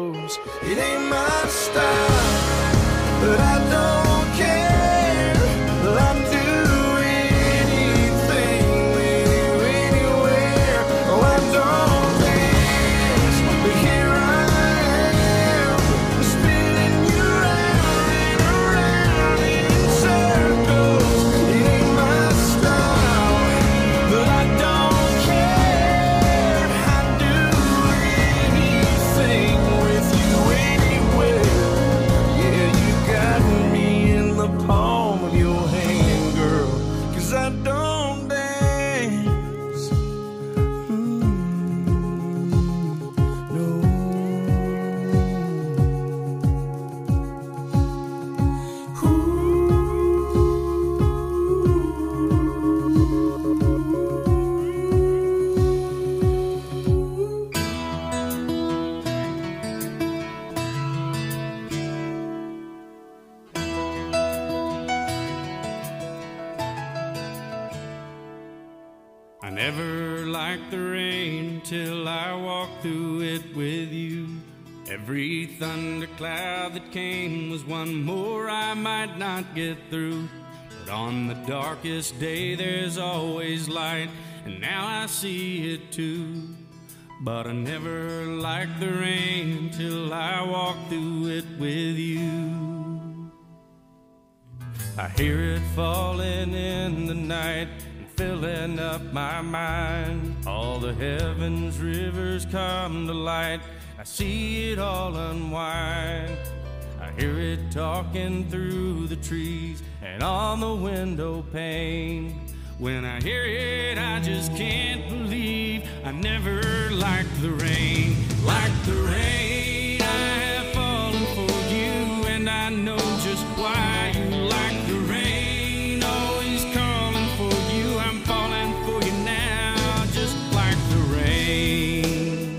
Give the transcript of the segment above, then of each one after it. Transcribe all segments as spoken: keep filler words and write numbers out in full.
circles. It ain't my style, but I don't care. I'll do anything with you anywhere. Oh, I don't dance, but here I am, spinning you round and around in circles. It ain't my style, but I don't care. I'd do anything with you anywhere. Yeah, you got me in the palm of your hand, girl, 'cause I don't dance. Mm, no. I never liked the rain till I walked through it with you. Every thundercloud that came was one more I might not get through. But on the darkest day there's always light, and now I see it too. But I never liked the rain till I walked through it with you. I hear it falling in the night, filling up my mind. All the heavens, rivers come to light. I see it all unwind. I hear it talking through the trees and on the window pane. When I hear it, I just can't believe I never liked the rain. Like the rain, I have fallen for you, and I know just why you like the rain. Always calling for you, I'm falling for you now, just like the rain.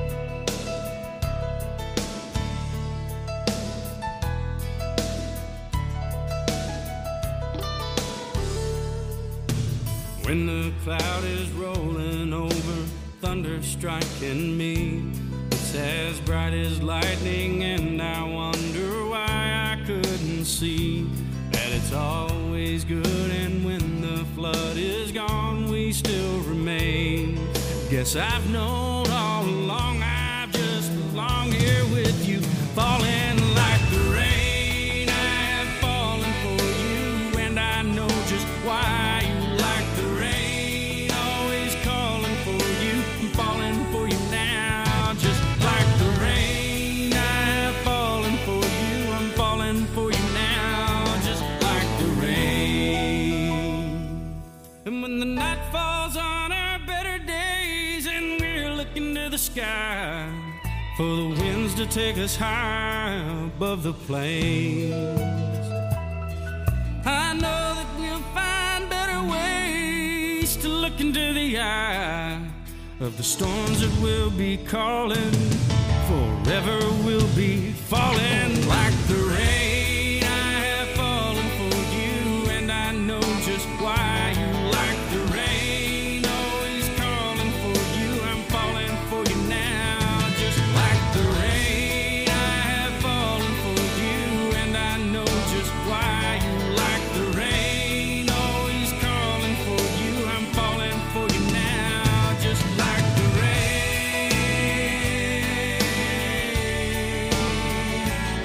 When the cloud is rolling over, thunder striking me, it's as bright as lightning, and I wonder why I couldn't see that it's always good, and when the flood is gone, we still remain. Guess I've known all along, I've just belonged here with you, falling like the rain. I have fallen for you, and I know just why you like the rain. Always calling for you, I'm falling for you now, just like the rain. I have fallen for you, I'm falling for you now, just like the rain. And when the night falls on our better days and we're looking to the sky for the winds to take us high above the plains, I know that we'll find better ways to look into the eye of the storms that will be calling. Forever we'll be falling like the rain. I have fallen for you, and I know just why you like the rain. Always calling for you, I'm falling for you now, just like the rain. I have fallen for you, and I know just why you like the rain. Always calling for you, I'm falling for you now, just like the rain.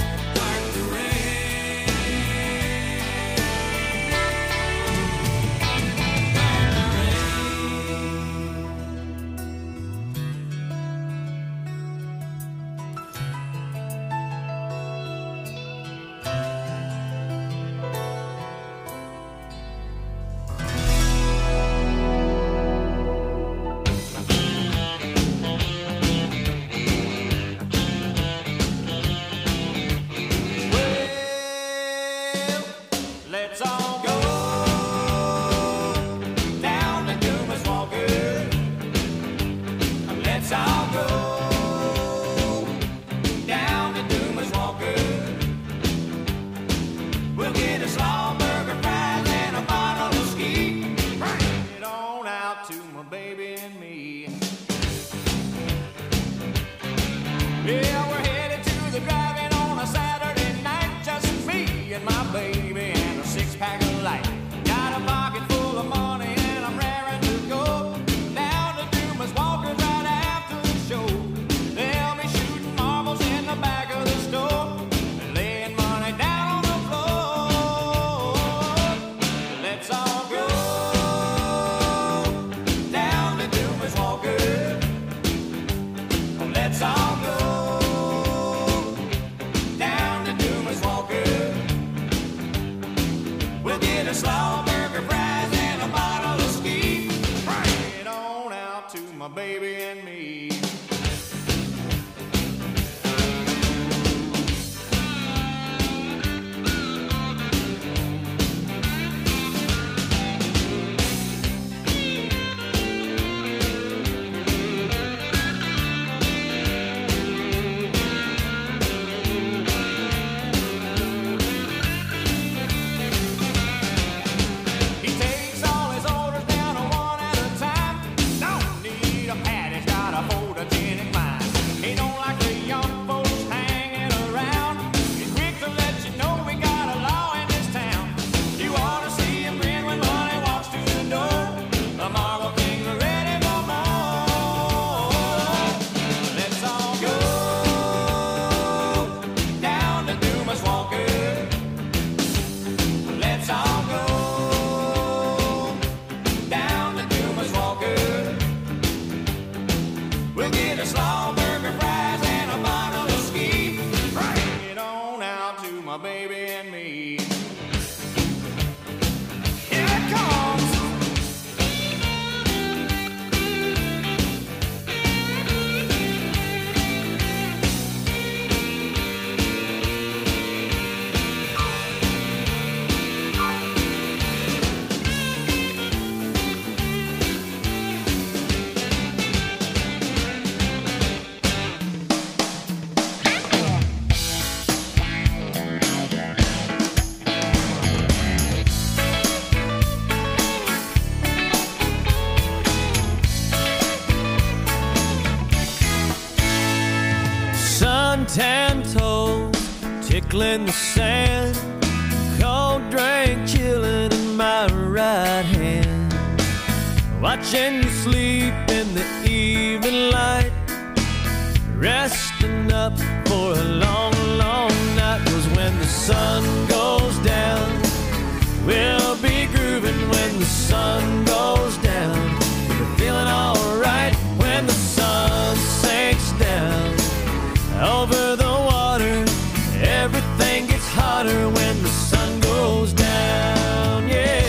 tan toes tickling the sand, cold drink chilling in my right hand, watching you sleep in the evening light, resting up for a long, long night. 'Cause when the sun goes down, we'll be grooving. When the sun goes down, we'll be feeling alright. When the sun sinks down over the water, everything gets hotter when the sun goes down, yeah.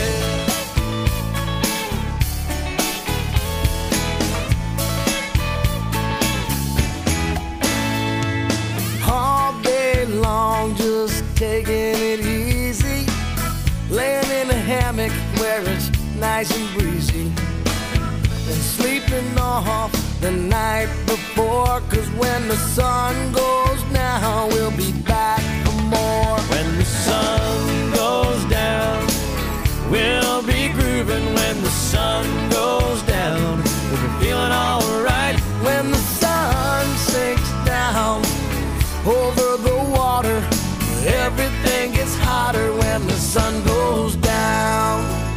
All day long, just taking it easy, laying in a hammock where it's nice and breezy, and sleeping off the night before. 'Cause when the sun goes down, we'll be back for more. When the sun goes down, we'll be grooving. When the sun goes down, we'll be feeling alright. When the sun sinks down over the water, everything gets hotter when the sun goes down.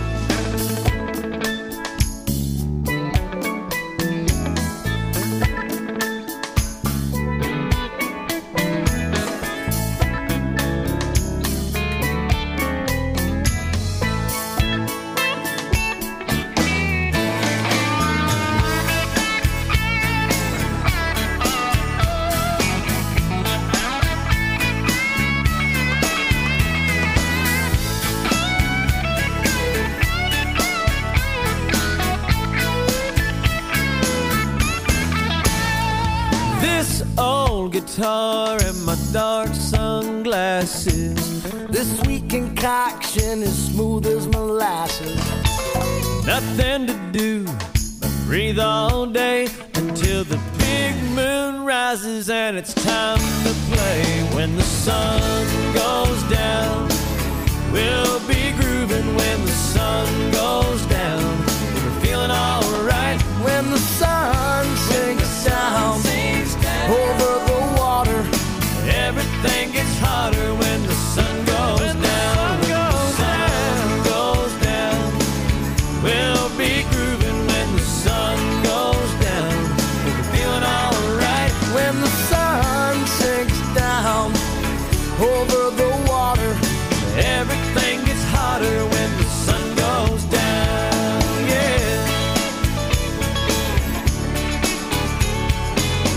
This old guitar and my dark sunglasses, This sweet concoction is smooth as molasses. nothing to do but breathe all day until the big moon rises and it's time to play. When the sun goes down, we'll be grooving. When the sun goes down, we'll be feeling alright. When the sun sinks down over the water, everything gets hotter when the sun goes when down. the sun goes When the sun goes down, we'll be grooving. When the sun goes down, we'll be feeling alright. when the sun sinks down over the water, Everything gets hotter when the sun goes down, yeah.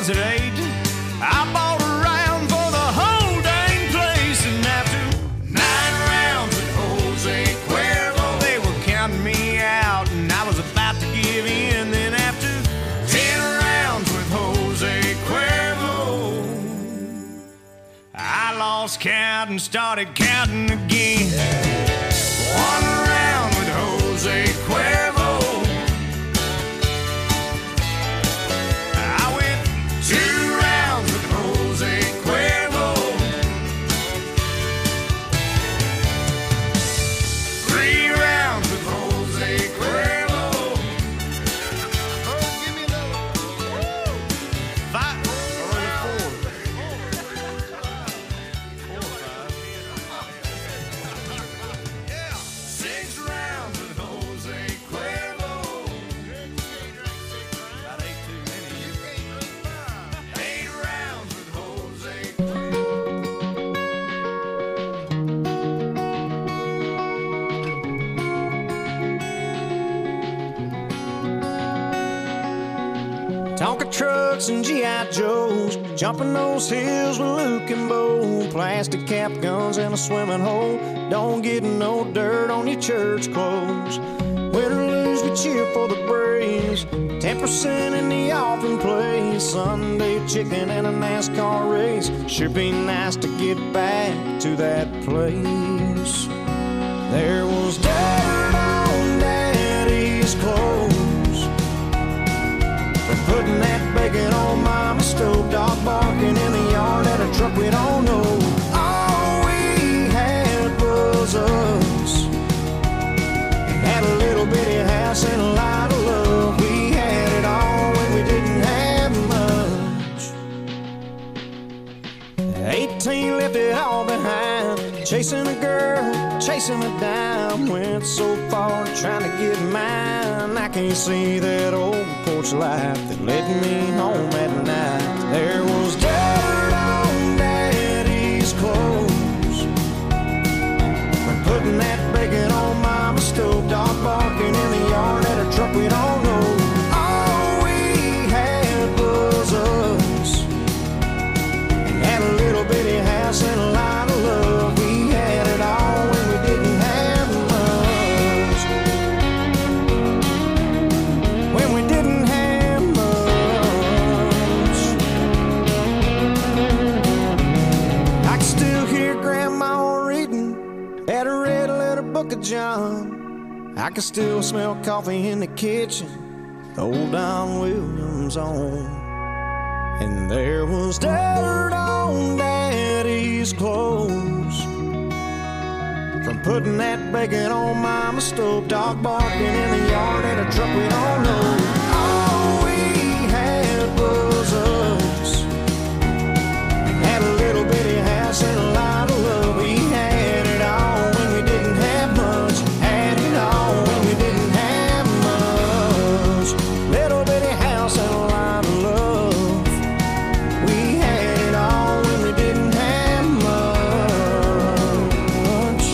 was at eight, I bought a round for the whole dang place. And after nine rounds with Jose Cuervo, they were counting me out, and I was about to give in. Then after ten rounds with Jose Cuervo, I lost count and started counting again. One round with Jose Cuervo, I went two rounds with Jose Cuervo, three rounds with Jose Cuervo. Oh, give me another. Five or four. Yeah, six rounds with Jose Cuervo. About eight too many. Eight rounds with Jose. Tonka trucks and G I Joes, jumping those hills with Luke and Bo. Plastic cap guns and a swimming hole. Don't get no dirt on your church clothes. Win or lose, we cheer for the Braves. Ten percent in the offering place. Sunday chicken and a NASCAR race. Sure be nice to get back to that place. There was dirt on Daddy's clothes for putting that bacon on Mama's stove. Dog barking in the yard at a truck we don't know. All we had was us. Had a little bitty house and a lot of love. We had it all when we didn't have much. Eighteen left it all behind. Chasing a girl, chasing a dime. Went so far trying to get mine. I can't see that old porch light that led me home at night. There was dirt on Daddy's clothes for putting that bacon on Mama's stove. Dog barking in the yard at a truck we don't know. All we had was us. Had a little bitty house and a lot of love. We had it all when we didn't have much. When we didn't have much. I can still hear Grandma reading at a red letter book of John. I can still smell coffee in the kitchen, old Don Williams on. And there was dirt on Daddy's clothes from putting that bacon on Mama's stove. Dog barking in the yard at a truck we don't know. All we had was us. Had a little bitty house and a lot of love. We had it all when we didn't have much. Had it all when we didn't have much. Little bitty house and a lot of love. We had it all when we didn't have much.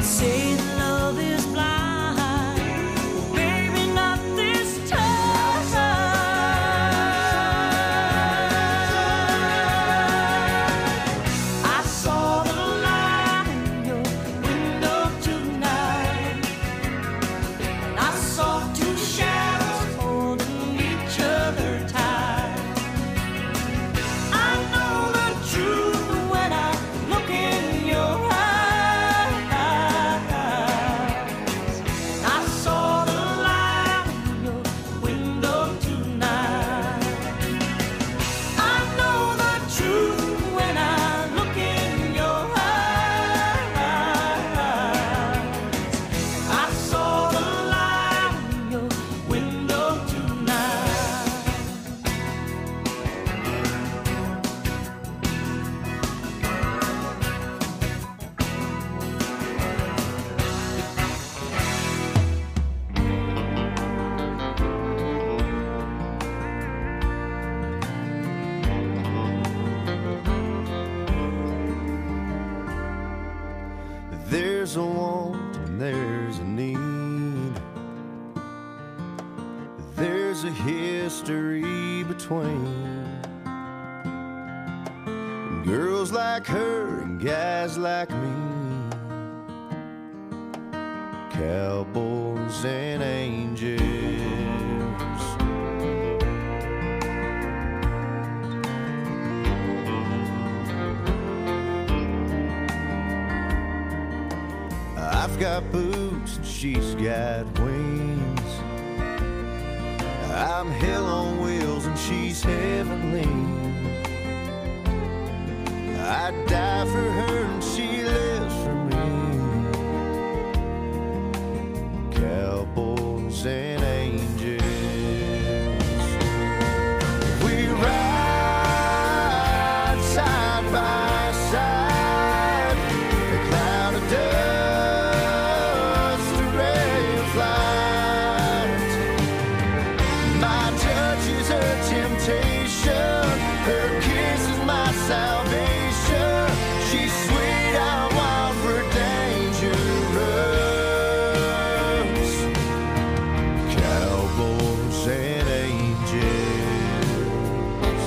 Say that love is blind, baby, not this time. I saw the light in your window tonight, and I saw two shadows holding each other tight. I know the truth when I look in your eyes. I saw the light in your window tonight. I know the truth when I look in your eyes. I saw the light in your window tonight. There's a want and there's a need. There's a history between girls like her and guys like me, cowboys and angels. I've got boots and she's got wings. I'm hell on wheels and she's heavenly. I'd die for her and she lives for me. Cowboys and angels. We ride side by side. The cloud of dust, a ray of light. My touch is her temptation. Her kiss is my salvation. She's sweet, I'm wild for dangerous. Cowboys and angels.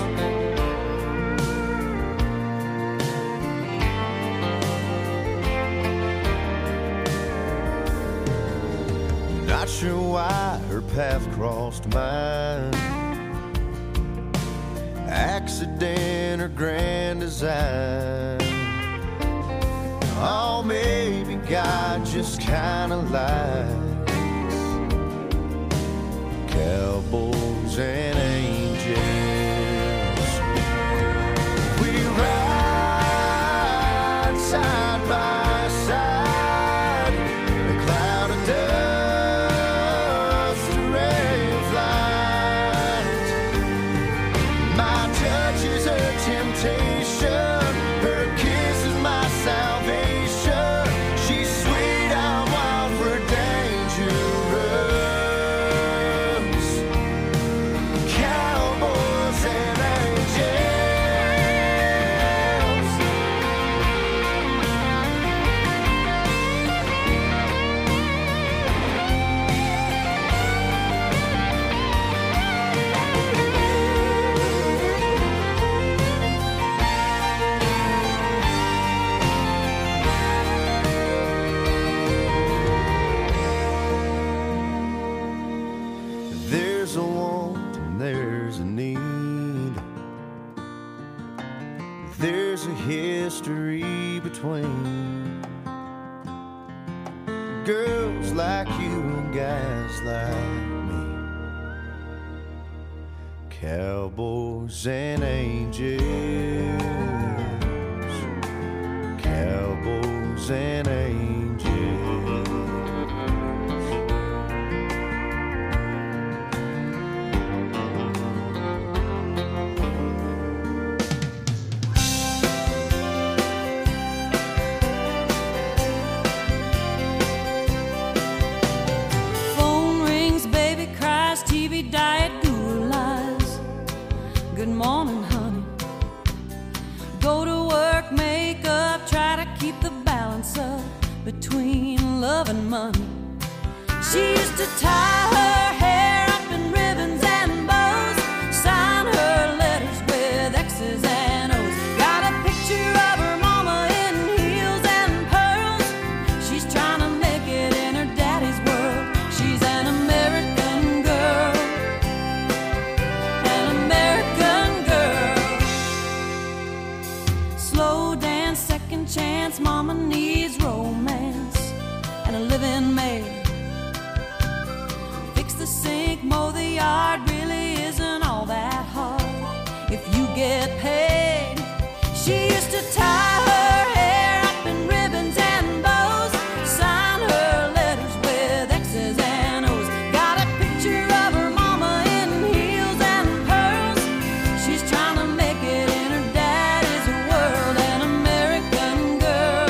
Not sure why her path crossed mine. Accident or grand design. Oh, maybe God just kinda lies. Cowboys and angels. We ride side by side. The cloud of dust, a ray of light. My touch is her temptation. Her kiss is my salvation. She's sweet, I'm wild for dangerous. Cowboys and angels. There's a want and there's a need. There's a history between girls like you and guys like me. Cowboys and angels. Cowboys and angels. Phone rings, baby cries, T V diet, Google lies. Good morning, honey. Go to work, make up, try to keep the balance up. between love and money. She used to tie her hair up in ribbons and bows, sign her letters with X's and O's. Got a picture of her mama in heels and pearls. She's trying to make it in her daddy's world. She's an American girl, an American girl. Slow dance, second chance, mama needs romance and a living maid. Fix the sink, mow the yard, really isn't all that hard if you get paid. She used to tie her hair up in ribbons and bows, sign her letters with X's and O's. Got a picture of her mama in heels and pearls. She's trying to make it in her daddy's world. An American girl,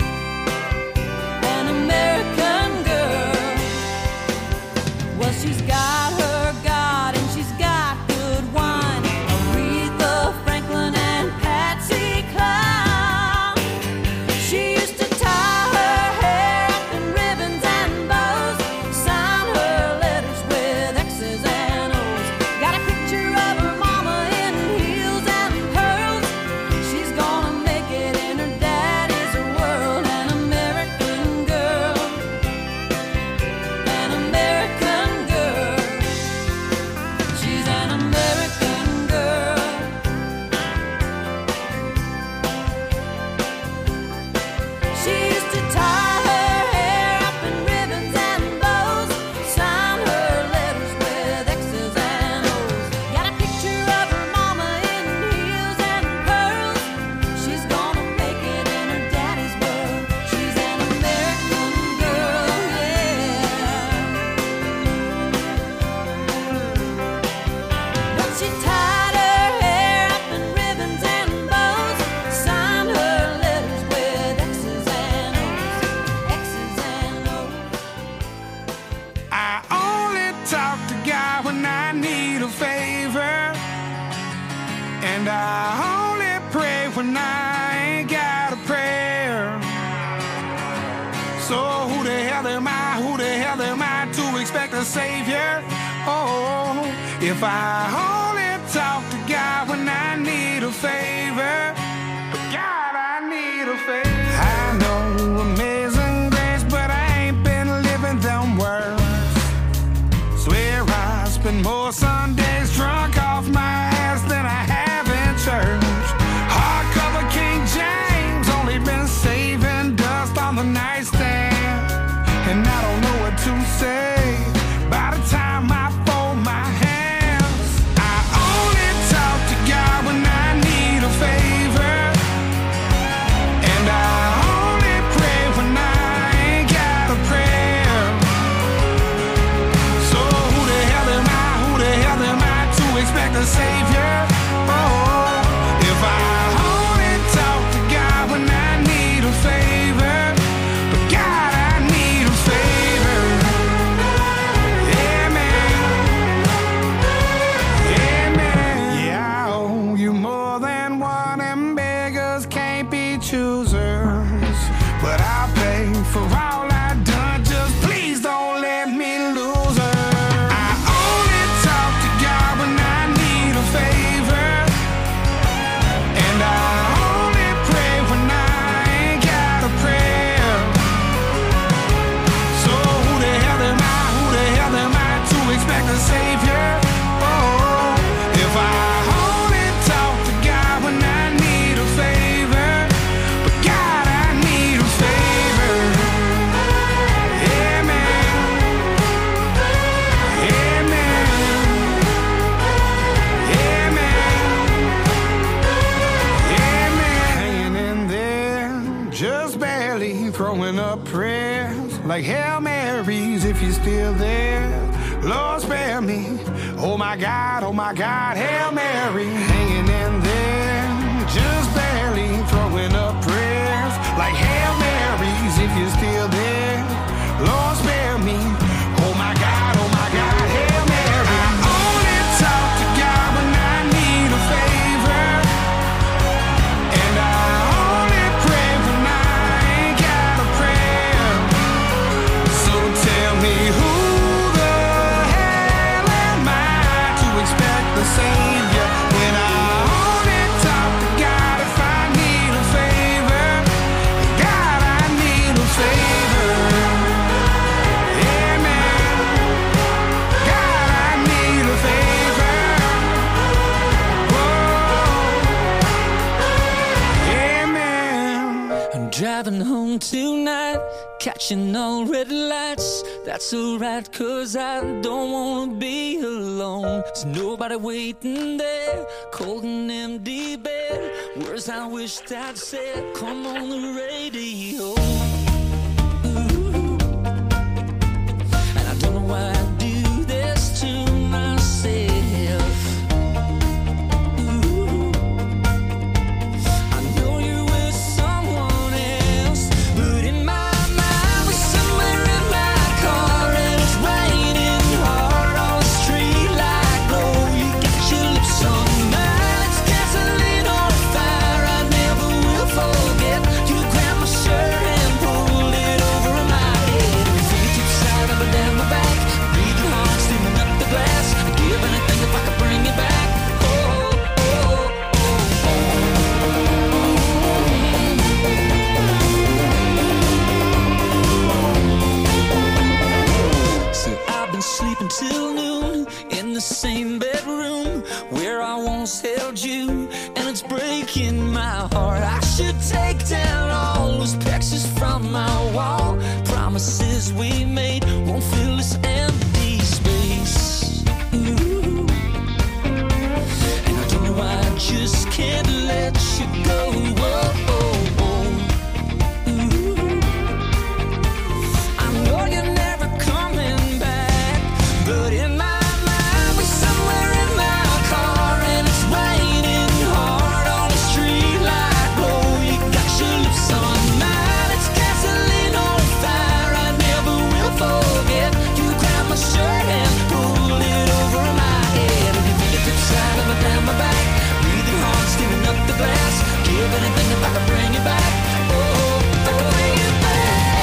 an American girl. Well, she's got her God and she's got good wine. Aretha Franklin and Patsy Cline. She used to tie her hair up in ribbons and bows, sign her letters with X's and O's. Got a picture of her mama in heels and pearls. She's gonna make it in her daddy's world. An American girl, an American girl. She's an American girl. She used to tie her hair up in ribbons and bows, sign her letters with X's and O's. Got a picture of her mama in heels and pearls. She's gonna make it in her daddy's world. She's an American girl, yeah. But she tied her hair up in ribbons and bows, signed her letters with X's and O's, X's and O's. I only talk to God when I need a favor, and I only pray when I ain't got a prayer. So who the hell am I, who the hell am I to expect a savior? Oh, if I only talk to God when I need a favor, but God, I need a favor. I know amazing grace, but I ain't been living them words. Swear I spend more Sundays drunk off my ass than I have in church. Hardcover King James, only been saving dust on the nightstand, and I don't know what to say by the time I fold my hands. I only talk to God when I need a favor, and I only pray when I ain't got a prayer. So who the hell am I, who the hell am I to expect a savior? Oh, if I only talk to God when I need a favor, but God, I need a favor. Yeah, man. Yeah, man. Yeah, I owe you more than one, and beggars can't be choosers. But I'll pay for all I've done, just please don't let me lose her. I only talk to God when I need a favor, and I only pray when I ain't got a prayer. So who the hell am I, who the hell am I to expect a savior? Oh, if I only talk to God when I need a favor, but God, I need a favor. Yeah, man. Yeah, man. Yeah, man. Yeah, man. Hanging in there, just barely throwing up prayers like Hail Marys if you're still there. Lord, spare me. Oh my God, oh my God, Hail Mary. Hanging in there, just barely throwing up prayers like Hail Marys if you're still there. Lord, spare me. Oh my God, oh my God, Hail Mary. I only talk to God when I need a favor, and I only pray when I ain't got a prayer. alone tonight, catching all red lights. That's alright, cause I don't wanna be alone. There's nobody waiting there, cold and empty bed. Words I wished I'd said, come on the radio. Ooh. And I don't know why I do this to myself. Till noon in the same bedroom where I once held you, and it's breaking my heart. I should take down all those pictures from my wall. Promises we made won't fill this empty space. Ooh. And I don't know why I just can't let you go. Whoa, whoa, whoa. Ooh. I know you're never coming back. But in my mind, we're somewhere in my car, and it's raining hard on the street like glow. You got your lips on mine, it's gasoline on fire. I never will forget. You grabbed my shirt and pulled it over my head. And you fingertips sliding down my back, breathing hard, steaming up the glass. Give anything if I can bring you back. Oh, if I can bring you back.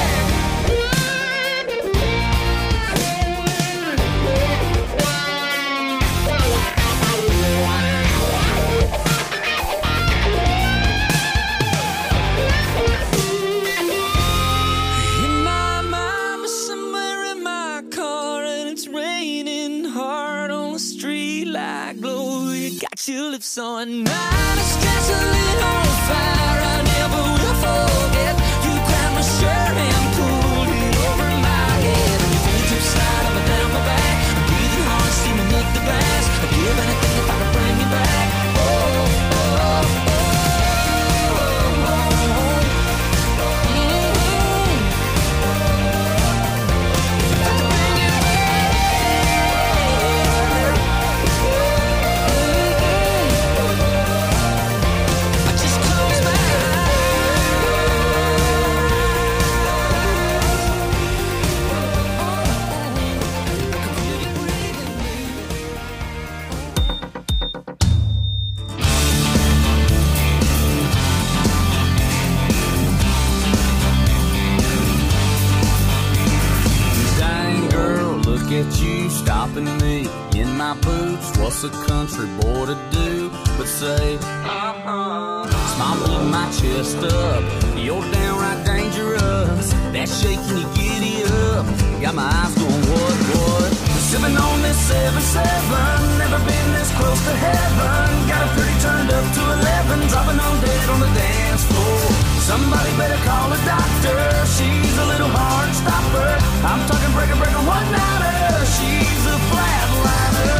Your lips on mine, it's gasoline on fire. I never will forget. You grabbed my shirt and pulled it over my head. And your fingertips slide up and down my back. I'm breathing hard, steaming up the glass. I'd give anything if I could bring you back. Oh, oh, oh, oh, oh, oh. Mm-hmm. If I could bring you back. At you stopping me in my boots. What's a country boy to do but say, uh-huh? Smile pulling my chest up, you're downright dangerous. That shaking you giddy up, got my eyes going what, what? Sipping on this seven seven, never been this close to heaven. Got a pretty turned up to eleven, dropping on dead on the dance floor. Somebody better call a doctor, she's a little hard stopper. I'm talking breaker, breaker, one-nighter. She's a flatliner.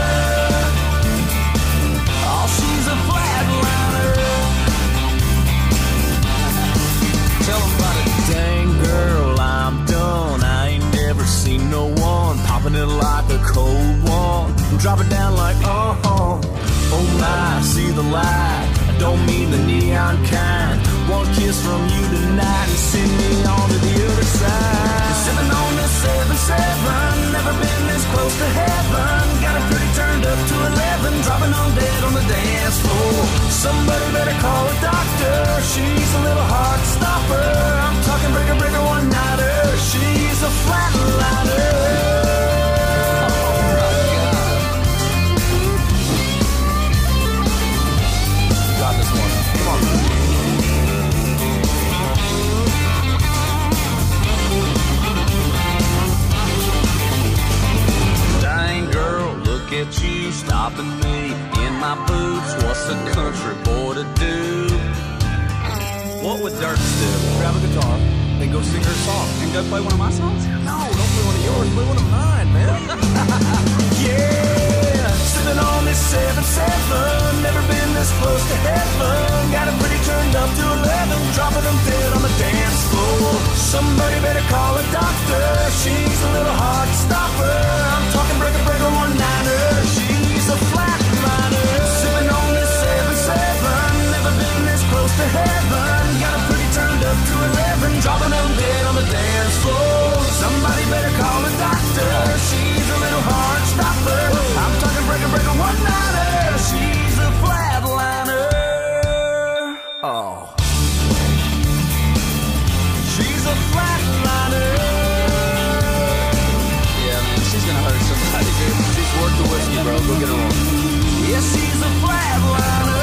Oh, she's a flatliner. Tell 'em about it. Dang girl, I'm done. I ain't never seen no one popping it like a cold one. Drop it down like, uh-huh. Oh my, see the light. I don't mean the neon kind. One kiss from you tonight and send me on to the other side. Sipping on this seven seven, never been this close to heaven. Got it pretty turned up to eleven, dropping on dead on the dance floor. Somebody better call a doctor, she's a little hard stopper. I'm talking breaker, breaker, one-nighter. She's a flatliner. At you stopping me in my boots. What's a country boy to do? What would Dirks do? Grab a guitar, Hey, go sing her song and go play one of my songs? No, don't play one of yours. Play one of mine, man. Yeah, sipping on this seven seven. Never been this close to heaven. Got it pretty turned up to eleven. Dropping them dead on the dance floor. Somebody better call a doctor. She's a little hard to stop her. I'm talking breaker breaker one niner. She's a flatliner. Sipping on this seven seven. Never been this close to heaven. Got it pretty turned up to eleven. Dropping them dead on the dance floor. Somebody better call a doctor. She's a little hard stopper. I'm talking breaker breaker one niner. She's a flatliner. Oh. She's a flatliner. Yeah, man, she's gonna hurt somebody, dude. She's worth the whiskey, bro. Go get her on. Yeah, she's a flatliner.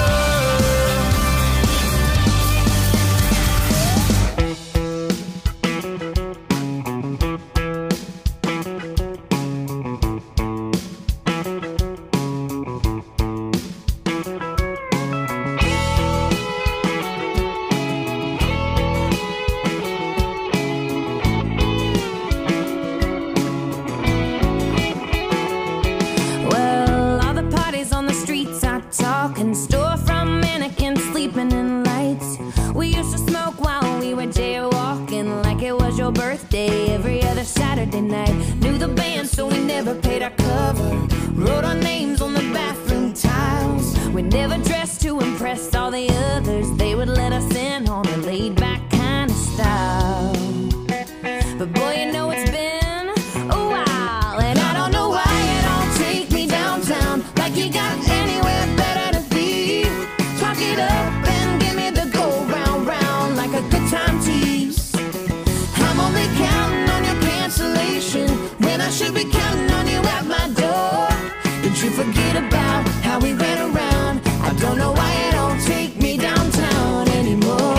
Birthday every other Saturday night. Knew the band, so we never paid our cover. Wrote our names on the bathroom tiles. We never dressed to impress all the others. They would let us in on a laid back kind of style. But boy, you know it's been a while, and I don't know why you don't take me downtown like you got anywhere better to be. Talk it up and give me the go round round like a good time tease. I'm only counting on your cancellation when I should be counting on you at my door. Did you forget about how we ran around? I don't know why you don't take me downtown anymore.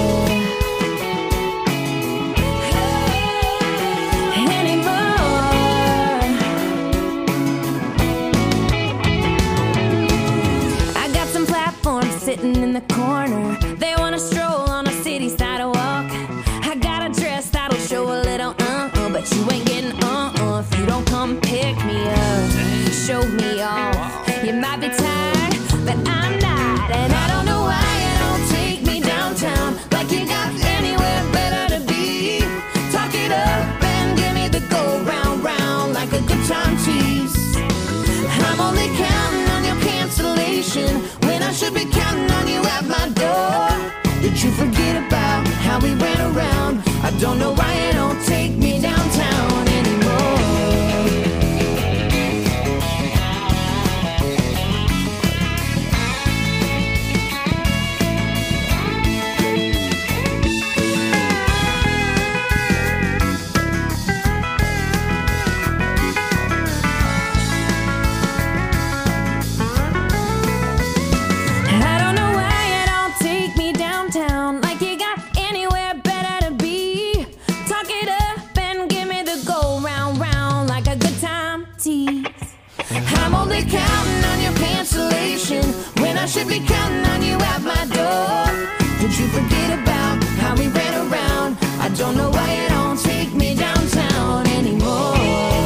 Anymore. I got some platforms sitting in the corner. They wanna stroll on a city sidewalk. I got a dress that'll show a little uh-uh, but you ain't getting uh-uh if you don't come pick me up, show me off. You might be tired, but I'm not, and I don't know why you don't take me downtown like you got anywhere better to be. Talk it up and give me the go round round like a good time tease. I'm only counting on your cancellation when I should be counting on you at my door. Did you forget about how we ran around? I don't know why you don't take me downtown anymore. I don't know why you don't take me downtown like you got anywhere better to be. Talk it up and give me the go round round like a good time tease. I'm only counting on your cancellation when I should be counting on you at my door. Did you forget about how we ran around? I don't know why you don't take me downtown anymore.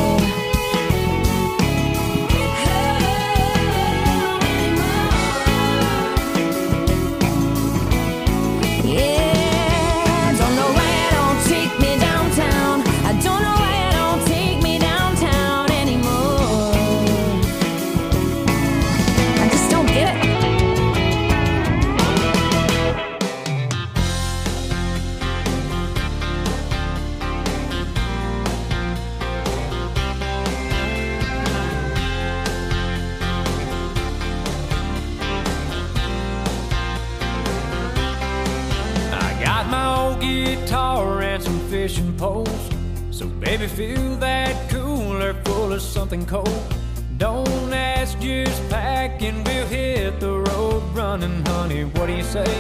Yeah, don't know why you don't take me downtown. I don't know why you don't take me downtown anymore. I just don't get it. I got my old guitar and some fishing poles. So baby, fill that cooler full of something cold. Don't ask, just pack and we'll hit the road running, honey. What do you say?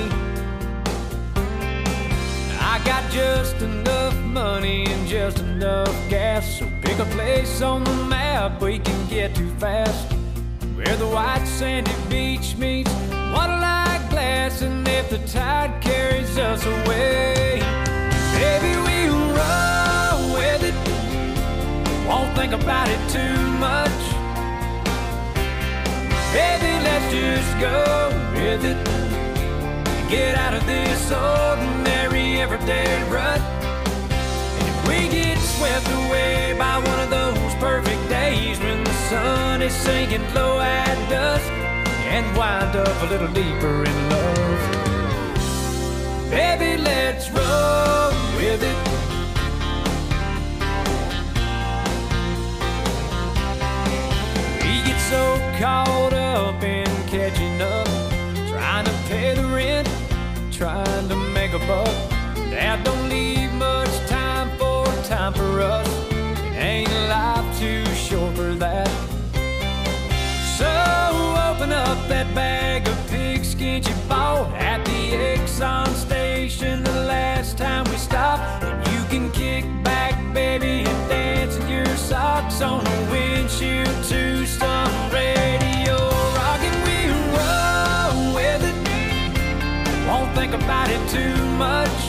I got just enough money and just enough gas. So pick a place on the map we can get to fast, where the white sandy beach meets water like glass. And if the tide carries us away, baby, we roll with it. Won't think about it too much. Baby, let's just go with it. Get out of this ordinary everyday rut. And if we get swept away by one of those perfect days when the sun is sinking low at dusk, and wind up a little deeper in love, baby, let's roll with it. We get so caught up in catching up, trying to pay the rent, trying to make a buck, that don't leave much time for time for us. Ain't life too short for that? So open up that bag of pigskin you bought at the Exxon station the last time we stopped, and you can kick back, baby, and dance in your socks on the windshield to some radio rock, and we roll with it. Won't think about it too much.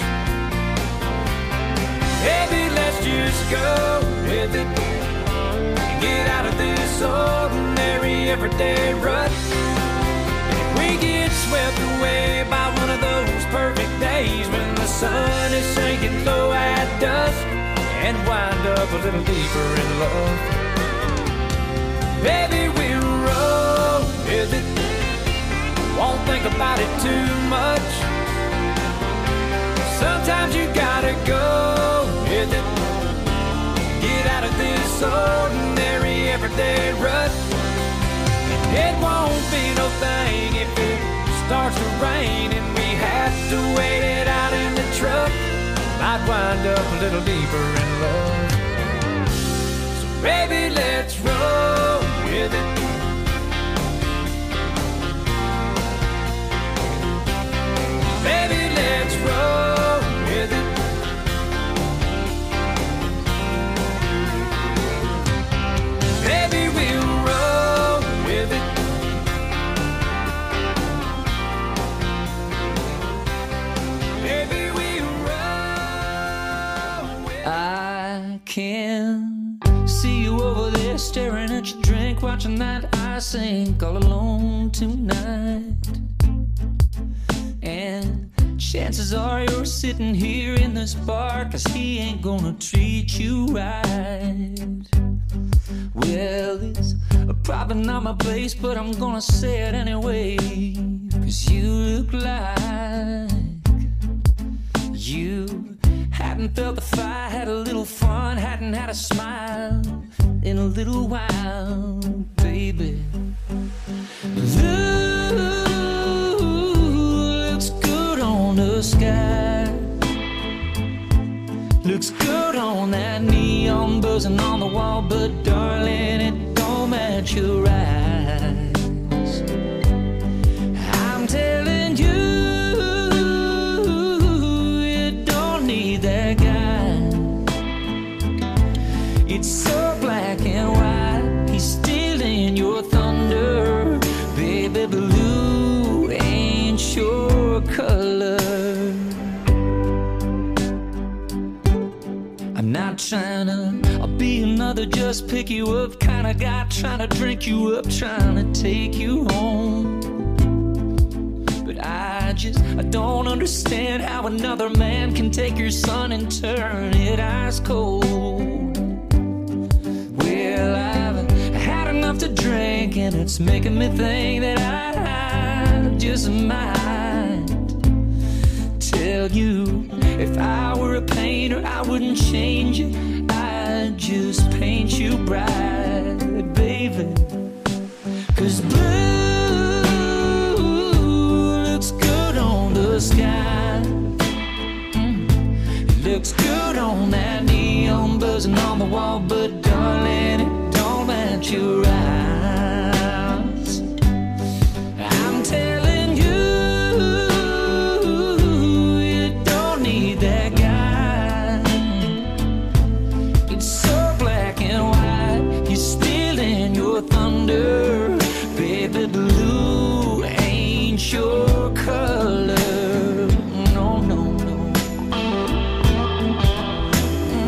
Baby, let's just go with it. Get out of this ordinary everyday rut. And if we get swept away by one of those perfect days when the sun is sinking low at dusk, and wind up a little deeper in love, baby, we'll roll with it. Won't think about it too much. Sometimes you gotta go with it. Get out of this ordinary everyday rut. It won't be no thing if it starts to rain and we have to wait it out in the truck. Might wind up a little deeper in love. So baby, let's roll with it. Baby, let's roll with it. Baby, we'll roll with it. Baby, we'll roll with it. I can see you over there staring at your drink, watching that ice sink all alone tonight. And chances are you're sitting here in this bar, 'cause he ain't gonna treat you right. Well, it's probably not my place, but I'm gonna say it anyway, 'cause you look like you hadn't felt the fire, had a little fun, hadn't had a smile in a little while, baby. Looks good on the sky, looks good on that neon buzzing on the wall, but darling, it don't match your eyes. I'm telling you, you don't need that guy. It's so black and white, he's stealing your thunder, baby. Blue ain't your color. I'm not trying to I'll be another just pick you up kind of guy, trying to drink you up, trying to take you home. But I just I don't understand how another man can take your sun and turn it ice cold. Well, I've had enough to drink, and it's making me think that I just might tell you, if I were a painter, I wouldn't change it, I'd just paint you bright, baby. 'Cause blue looks good on the sky, mm. It looks good on that neon buzzing on the wall, but darling, it don't match your eyes. I'm telling you, thunder, baby. Blue ain't your color. No, no, no.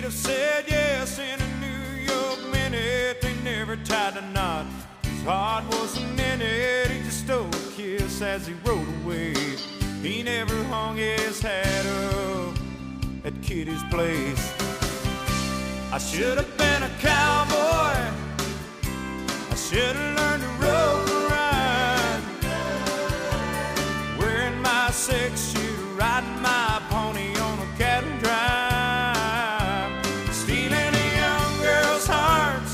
have said yes in a New York minute. They never tied a knot. His heart wasn't in it. He just stole a kiss as he rode away. He never hung his hat up at Kitty's place. I should have been a cowboy. I should have learned to rope and ride, wearing my six shooter, riding my pony on a cattle drive, stealing a young girl's hearts,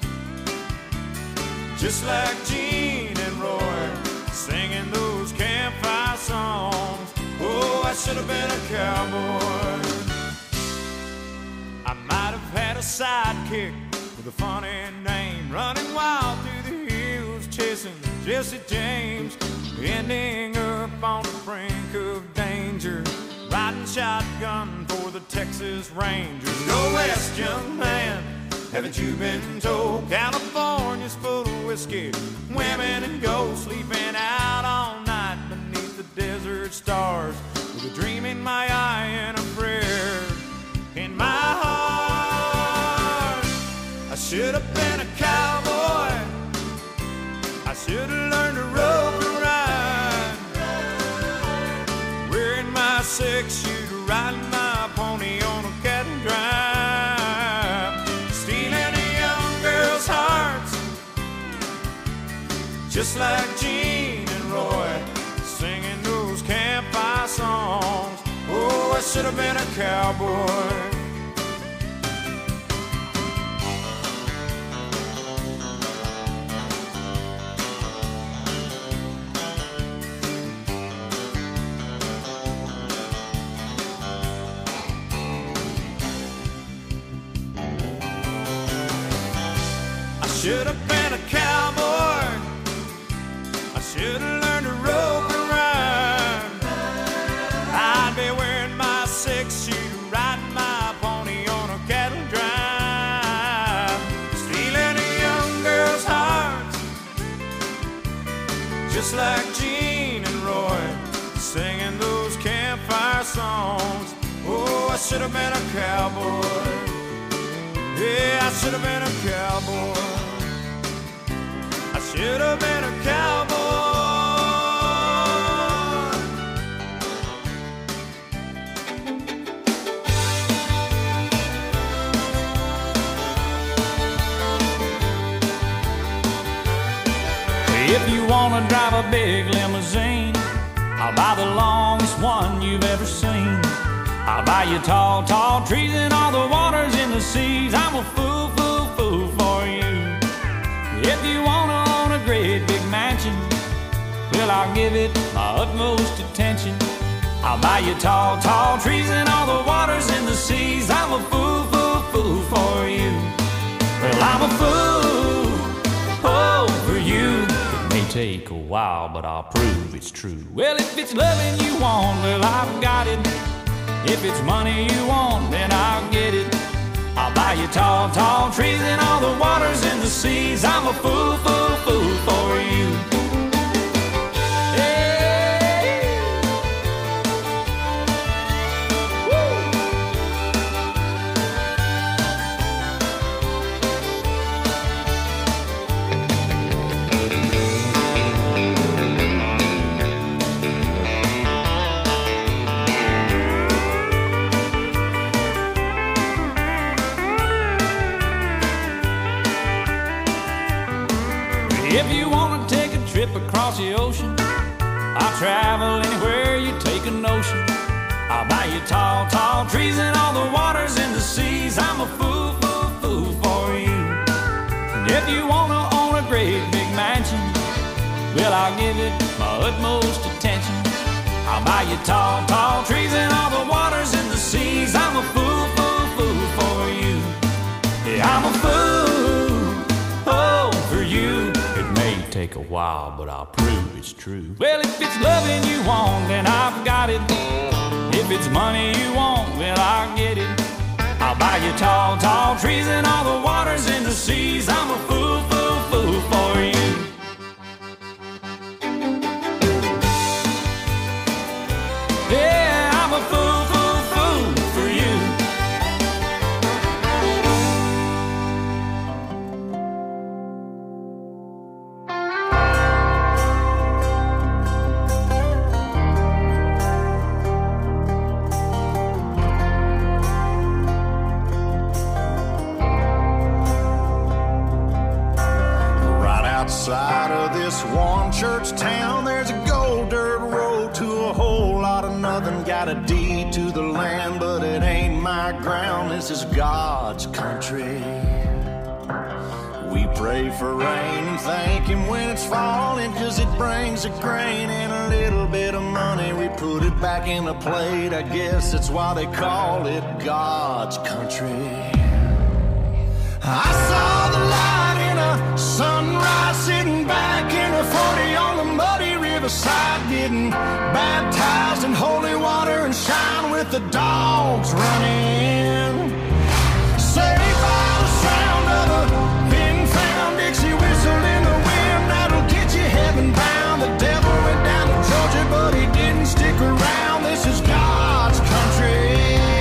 just like Gene and Roy, singing those campfire songs. Oh, I should have been a cowboy. I might have had a sidekick with a funny name, running wild through the hills, chasing Jesse James, ending up on the brink of danger, riding shotgun for the Texas Rangers. Go west, young man, haven't you been told? California's full of whiskey, women and gold, sleeping out all night beneath the desert stars, with a dream in my eye and a prayer in my heart. I should have been a cowboy. I should have learned to rope and ride, wearing my six shooter, riding my pony on a cattle drive, stealing a young girl's hearts, just like Gene and Roy, singing those campfire songs. Oh, I should have been a cowboy. I should have been a cowboy. I should have learned to rope and ride. I'd be wearing my six shooter, riding my pony on a cattle drive, stealing a young girl's hearts, just like Gene and Roy, singing those campfire songs. Oh, I should have been a cowboy. Yeah, I should have been a cowboy. I should have been a cowboy. If you wanna drive a big limousine, I'll buy the longest one you've ever seen. I'll buy you tall, tall trees and all the waters in the seas. I'm a fool, fool, fool for you. If you wanna own a great big mansion, well, I'll give it my utmost attention. I'll buy you tall, tall trees and all the waters in the seas. I'm a fool, fool, fool for you. Well, I'm a fool, oh, for you. It may take a while, but I'll prove it's true. Well, if it's loving you want, well, I've got it. If it's money you want, then I'll get it. I'll buy you tall, tall trees and all the waters in the seas. I'm a fool, fool, fool for you. Hey. Woo. If you want to take a trip across the ocean, I'll travel anywhere you take a notion. I'll buy you tall, tall trees and all the waters in the seas. I'm a fool, fool, fool for you. And if you want to own a great big mansion, well, I'll give it my utmost attention. I'll buy you tall, tall trees and all the waters in the seas. I'm a fool, fool, fool for you. Yeah, I'm a fool, oh, for you. Take a while, but I'll prove it's true. Well, if it's loving you want, then I've got it. If it's money you want, well, I'll get it. I'll buy you tall, tall trees and all the waters in the seas. I'm a fool, fool, fool for you. Yeah, I'm a fool, fool, fool for you. church town. There's a gold dirt road to a whole lot of nothing. Got a deed to the land, but it ain't my ground. This is God's country. We pray for rain and thank him when it's falling, 'cause it brings a grain and a little bit of money. We put it back in the plate. I guess that's why they call it God's country. I saw the light in a sunrise, sitting back in a forty on the muddy riverside, getting baptized in holy water and shine with the dogs running. Saved by the sound of a pin-found Dixie whistle in the wind that'll get you heaven bound. The devil went down to Georgia, but he didn't stick around. This is God's country.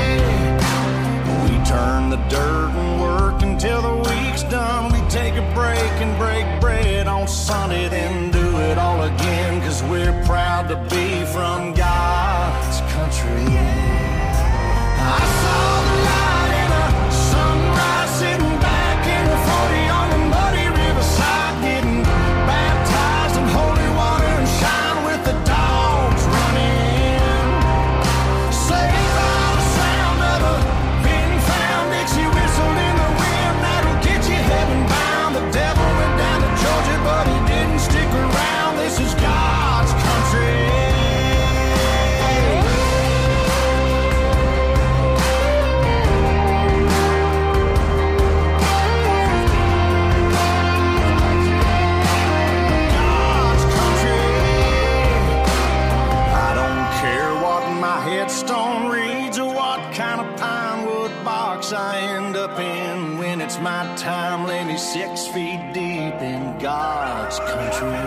We turn the dirt and work until the week's done. We take a break and break bread on Sunday, then do it all again, 'cause we're proud to be from God's country. I saw the light in a sunrise, sitting back in a forty on the muddy riverside, getting baptized in holy water and shine with the dogs running. Saved by the sound of a pin-found Dixie whistle in the wind that'll get you heaven bound. The devil went down to Georgia, but he didn't stick around. This is God's country. God's country. I don't care what my headstone reads or what kind of pine wood box I end up in. When it's my time, lay me six feet deep in God's country.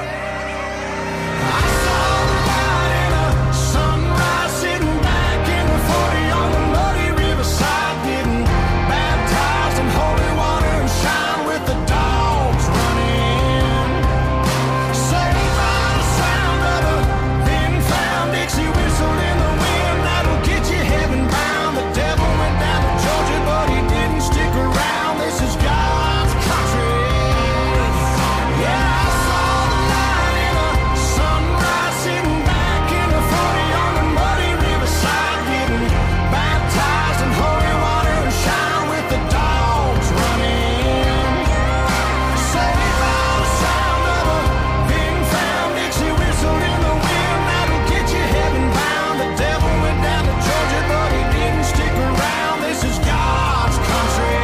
I saw the light in a sunrise, sitting back in the forty on the muddy riverside, getting baptized in holy water and shine with the dogs running. Saved by the sound of a pin-found Dixie whistle in the wind that'll get you heaven bound. The devil went down to Georgia, but he didn't stick around. This is God's country. Yeah, I saw the light in a sunrise, sitting back in a forty on the muddy riverside, getting baptized in holy water and shine with the dogs running. Saved by the sound of a pin-found Dixie whistle in the wind that'll get you heaven bound. The devil went down to Georgia, but he didn't stick around. This is God's country.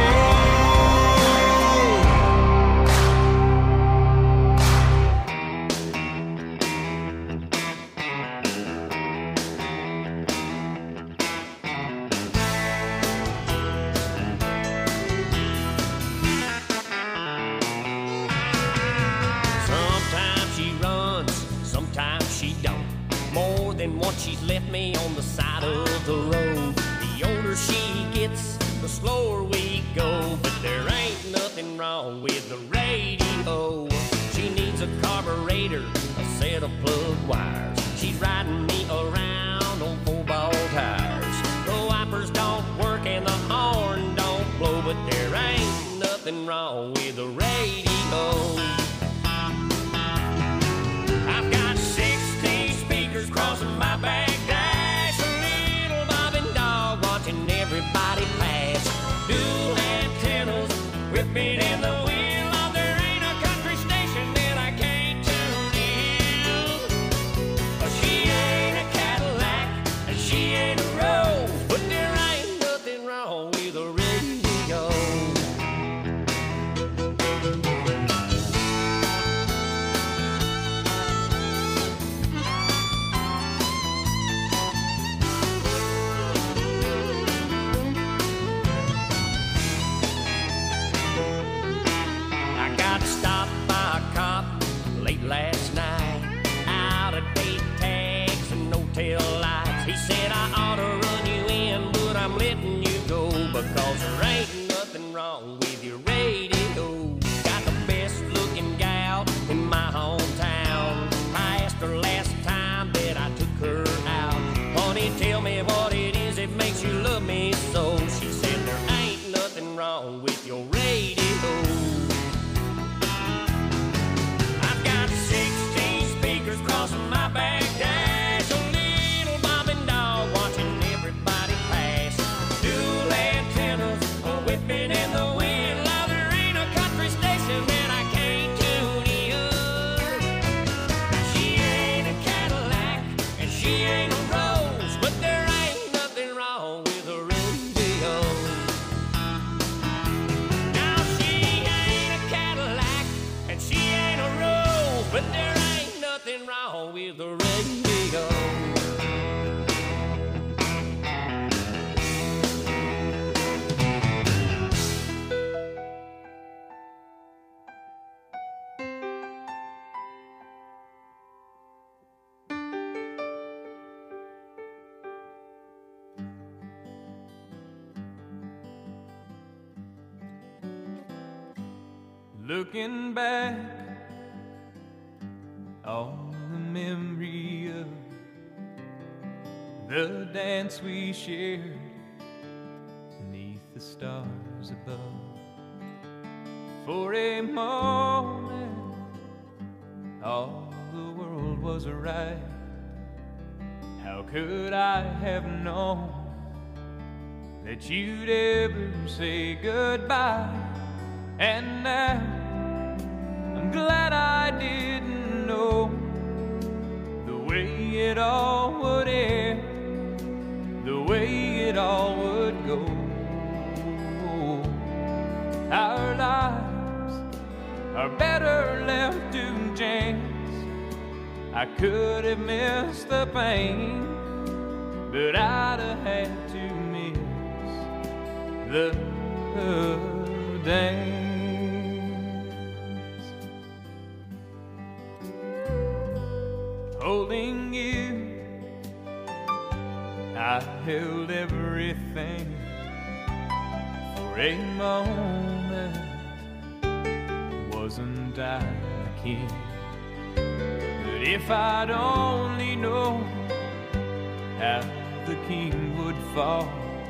Sometimes she runs, sometimes she don't. More than once she's left me on the side of the road. The older she gets, the slower we go. But there ain't nothing wrong with the radio. She needs a carburetor, a set of plug wires. She's riding me around on four-ball tires. The wipers don't work and the horn don't blow, but there ain't nothing wrong with the radio. I've got sixteen speakers crossing my back dash, a little bobbing dog watching everybody pass. Dual antennas whipping in the wind. Oh, there ain't a country station that I can't tune in. Oh, she ain't a Cadillac and she ain't a Rose, but there ain't nothing wrong with a radio. I got stopped by a cop late last night, out of date tags and no tail lights. He said I ought to run you in, but I'm letting you go, because there ain't nothing wrong with your radio. Got the best looking gal in my hometown. I asked her last time that I took her out, honey, tell me what it is that makes you love me so. She said there ain't nothing wrong with your radio. I've got sixteen Looking back on the memory of the dance we shared beneath the stars above. For a moment, all the world was right. How could I have known that you'd ever say goodbye? And now I'm glad I didn't know the way it all would end, the way it all would go. Our lives are better left to chance. I could have missed the pain, but I'd have had to miss the dance. Holding you, I held everything. For a moment, wasn't I the king? But if I'd only known how the king would fall,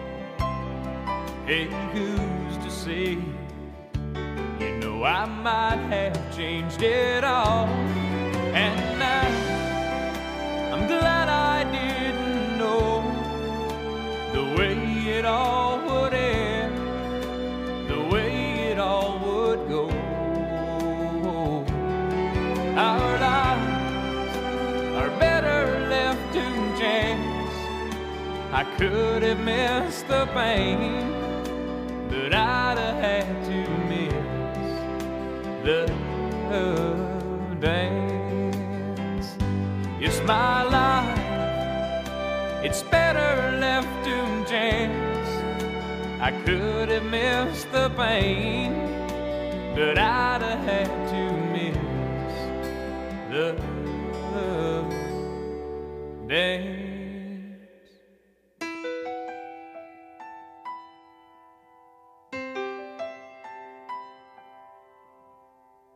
hey, who's to say? You know I might have changed it all. And now I'm glad I didn't know the way it all would end, the way it all would go. Our lives are better left to chance. I could have missed the pain, but I'd have had to miss the dance. It's my life, it's better left to chance. I could have missed the pain, but I'd have had to miss the dance.